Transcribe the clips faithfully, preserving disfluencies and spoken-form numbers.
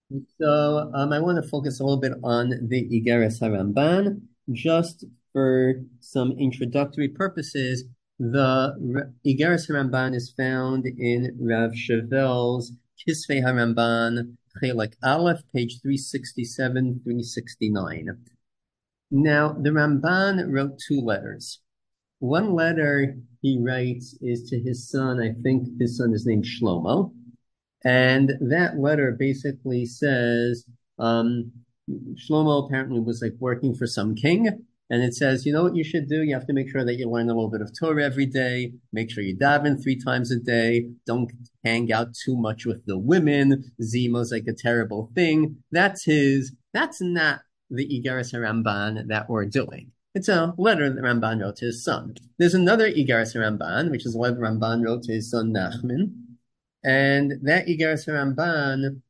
So um, I want to focus a little bit on the Igeres HaRamban. Just for some introductory purposes, the R- Igeres HaRamban is found in Rav Chevel's Kisvei HaRamban, Chelek Aleph, page three sixty-seven, three sixty-nine. Now, the Ramban wrote two letters. One letter he writes is to his son. I think his son is named Shlomo. And that letter basically says, um, Shlomo apparently was like working for some king. And it says, you know what you should do? You have to make sure that you learn a little bit of Torah every day. Make sure you daven three times a day. Don't hang out too much with the women. Zimo's like a terrible thing. That's his, that's not the Igaris Ramban that we're doing. It's a letter that Ramban wrote to his son. There's another Igaris Ramban, which is a letter Ramban wrote to his son Nachman. And that Igaris Ramban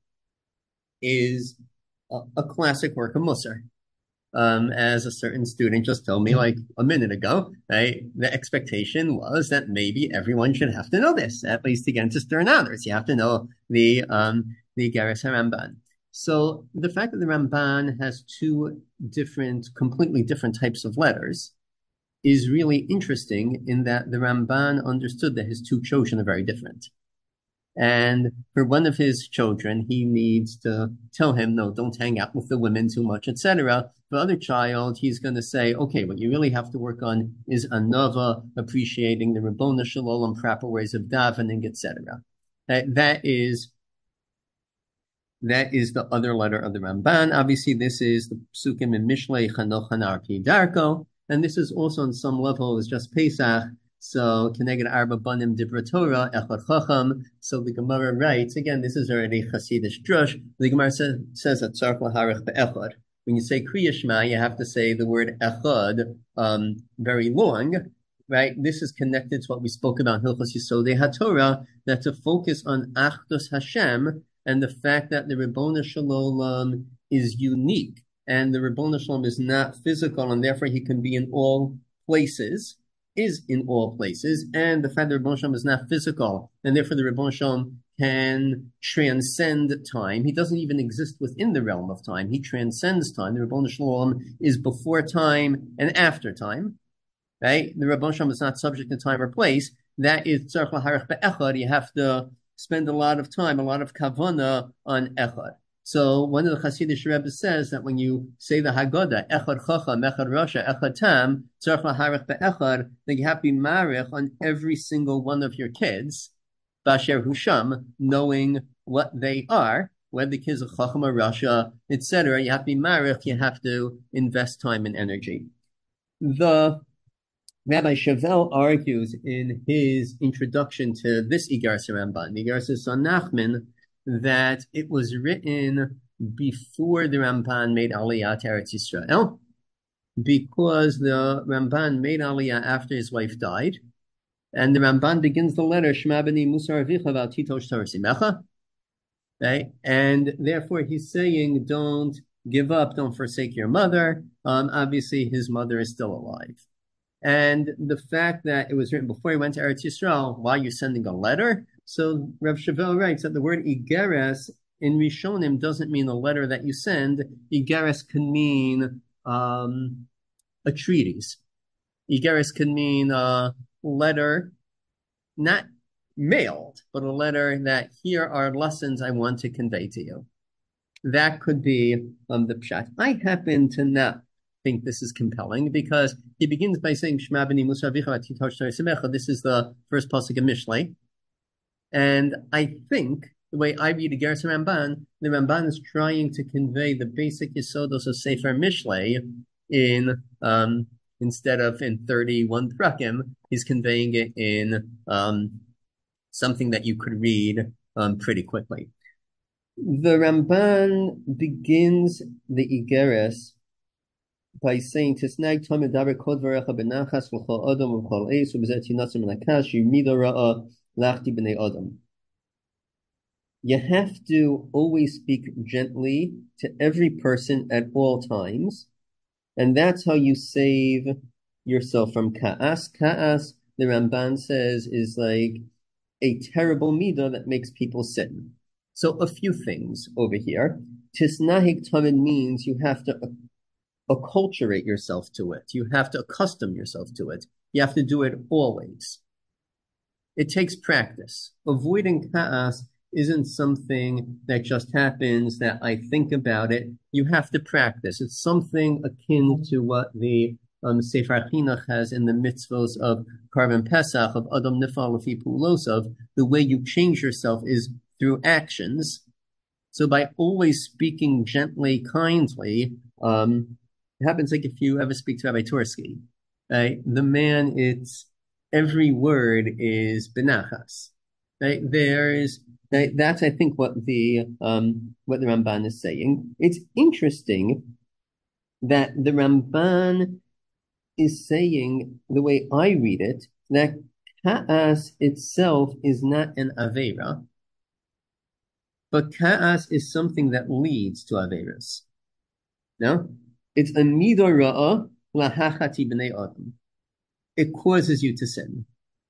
is a, a classic work of Musar. Um, as a certain student just told me like a minute ago, right? The expectation was that maybe everyone should have to know this, at least again to stern others. You have to know the um, the Igaris Ramban. So the fact that the Ramban has two different, completely different types of letters is really interesting in that the Ramban understood that his two children are very different. And for one of his children, he needs to tell him, no, don't hang out with the women too much, et cetera. For the other child, he's going to say, okay, what you really have to work on is anava, appreciating the Rabbona Shalom, proper ways of davening, et cetera. That, that is that is the other letter of the Ramban. Obviously, this is the Psukim in Mishlei Chanoch Hanar Pi Darko, and this is also on some level is just Pesach. So Keneged Arba Banim Dibra Torah Echad Chacham. So the Gemara writes again. This is already Hasidish drush. The Gemara says, says that Tzarch Laharich Be'echad. When you say Kriya Shema, you have to say the word Echad um, very long. Right, this is connected to what we spoke about Hilchos Yisodei HaTorah, that to focus on Achdus Hashem and the fact that the Ribbona Shalom is unique and the Ribbona Shalom is not physical and therefore he can be in all places, is in all places, and the fact that the Ribbona Shalom is not physical and therefore the Ribbona Shalom can transcend time. He doesn't even exist within the realm of time. He transcends time. The Ribbona Shalom is before time and after time. Right? The Ribbona Shalom is not subject to time or place. That is tzarich laharich be'echad. You have to spend a lot of time, a lot of kavana on echad. So one of the Hasidic Rebbe says that when you say the Haggadah, echad chacham, echad rasha, echad tam, tzarich laharich be'echad, then you have to be marich on every single one of your kids, basher husham, knowing what they are, whether the kids are chacham or rasha, et cetera. You have to be marich. You have to invest time and energy. The Rabbi Chevel argues in his introduction to this Igaris Ramban, the Igaris son Nachman, that it was written before the Ramban made Aliyah to Eretz Yisrael, because the Ramban made Aliyah after his wife died, and the Ramban begins the letter Shema b'ni Musar Avicha v'al titosh Torah Simecha, right? And therefore he's saying, don't give up, don't forsake your mother. Um, obviously his mother is still alive. And the fact that it was written before he went to Eretz Yisrael, why you're sending a letter? So Rav Chevel writes that the word Igeres in Rishonim doesn't mean a letter that you send. Igeres can mean um, a treatise. Igeres can mean a letter, not mailed, but a letter that here are lessons I want to convey to you. That could be um, the pshat. I happen to not think this is compelling because he begins by saying Shema b'ni Musa Avicha Titosh Torah Simecha. This is the first pasuk of Mishlei, and I think the way I read the Igeres Ramban, the Ramban is trying to convey the basic yisodos of Sefer Mishlei in um, instead of in thirty-one prakim, he's conveying it in um, something that you could read um, pretty quickly. The Ramban begins the Igeres by saying Tisnag Tamid Daber Kod Varecha Benachas V'chol Adam V'chol Eis V'bezet Yinasim Menakash Yimida Ra'a Lachti B'nei Adam. You have to always speak gently to every person at all times, and that's how you save yourself from Ka'as. Ka'as, the Ramban says, is like a terrible midah that makes people sin. So a few things over here. Tisnahig tamid means you have to acculturate yourself to it. You have to accustom yourself to it. You have to do it always. It takes practice. Avoiding ka'as isn't something that just happens, that I think about it. You have to practice. It's something akin to what the um, Sefer Chinuch has in the mitzvos of Karban Pesach, of Adam Nifal Lefi Pulosov. The way you change yourself is through actions. So by always speaking gently, kindly, um, it happens like if you ever speak to Rabbi Tursky, right? The man, it's every word is benachas. Right? There's right? That's I think what the um what the Ramban is saying. It's interesting that the Ramban is saying, the way I read it, that ka'as itself is not an avera, but ka'as is something that leads to averas. No? It's a midor ra'ah lahachati b'nei adam. It causes you to sin.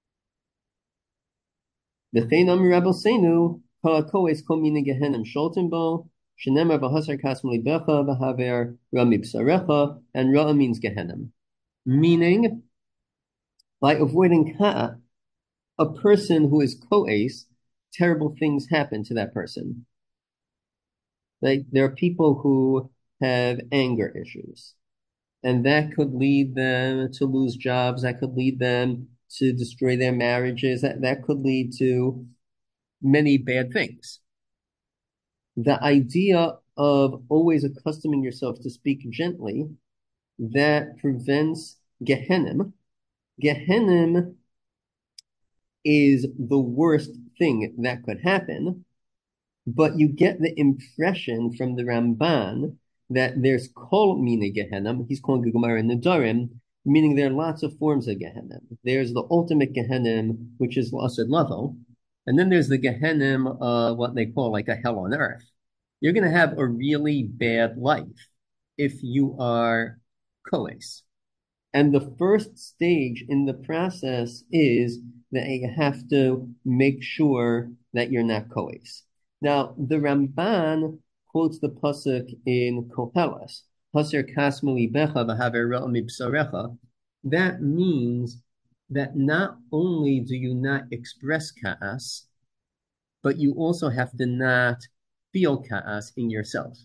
The V'chein amar Rabbeinu kol hakohes kol mina gehenim sholtim bo, shenemar v'hasar kas milibecha v'haver ra mibsarecha, and ra means gehenim. Meaning, by avoiding ka'a, a person who is ko'es, terrible things happen to that person. Like, there are people who have anger issues, and that could lead them to lose jobs, that could lead them to destroy their marriages, that, that could lead to many bad things. The idea of always accustoming yourself to speak gently, that prevents Gehenim. Gehenim is the worst thing that could happen, but you get the impression from the Ramban that there's kol mina Gehenim. He's calling the Gemara in Nedarim, meaning there are lots of forms of Gehenim. There's the ultimate Gehenim, which is L'asad Lavo, and then there's the Gehenim, uh, what they call like a hell on earth. You're going to have a really bad life if you are koes. And the first stage in the process is that you have to make sure that you're not koes. Now, the Ramban quotes the pasuk in Koheles, Haser kas milibecha v'haver ra mibsarecha. That means that not only do you not express ka'as, but you also have to not feel ka'as in yourself.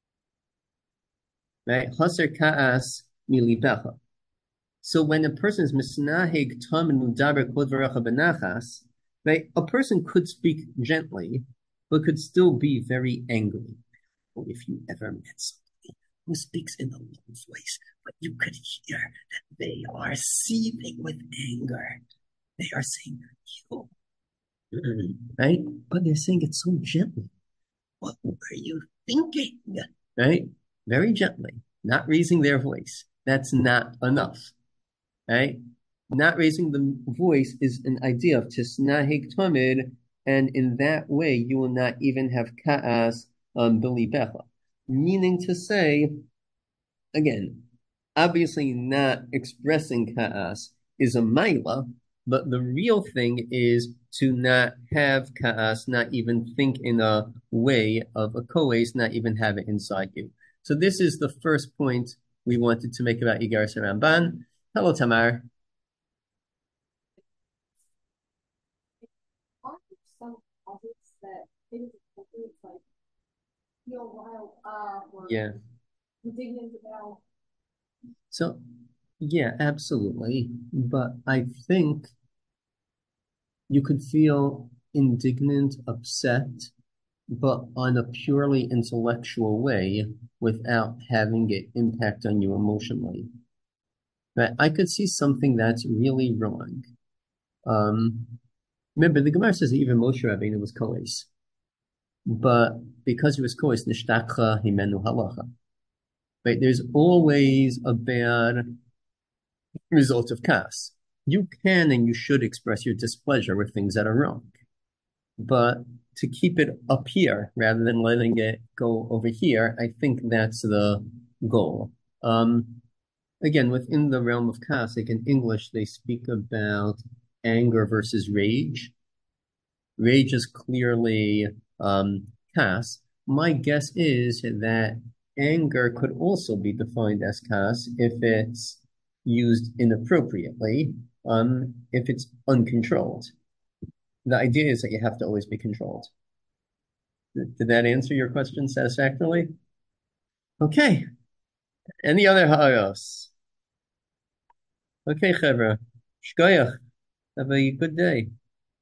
Right? Haser ka'as milibecha. So when a person is misnahig tam and mudaber kod v'recha benachas, right, a person could speak gently, but could still be very angry. Or if you ever met somebody who speaks in a low voice, but you could hear that they are seething with anger. They are saying, you, right? But they're saying it so gently. What were you thinking? Right? Very gently, not raising their voice. That's not enough. Right? Not raising the voice is an idea of tisnahig tamid, and in that way you will not even have ka'as um, bilibecha. Meaning to say, again, obviously not expressing ka'as is a maila, but the real thing is to not have ka'as, not even think in a way of a koes, not even have it inside you. So this is the first point we wanted to make about Igaras Ramban. Hello, Tamar. Yeah. So, yeah, absolutely. But I think you could feel indignant, upset, but on a purely intellectual way without having it impact on you emotionally. Right? I could see something that's really wrong. Um, remember, the Gemara says that even Moshe Rabbeinu was koes, but because he was koes, nishtakcha himenu halacha. Right? There's always a bad result of kas. You can and you should express your displeasure with things that are wrong, but to keep it up here rather than letting it go over here, I think that's the goal. Um, Again, within the realm of kas, like in English, they speak about anger versus rage. Rage is clearly um, kas. My guess is that anger could also be defined as kas if it's used inappropriately, um, if it's uncontrolled. The idea is that you have to always be controlled. Did that answer your question satisfactorily? Okay. Any other ha'aros? Okay, Chevra. Shkoyach. Have a good day.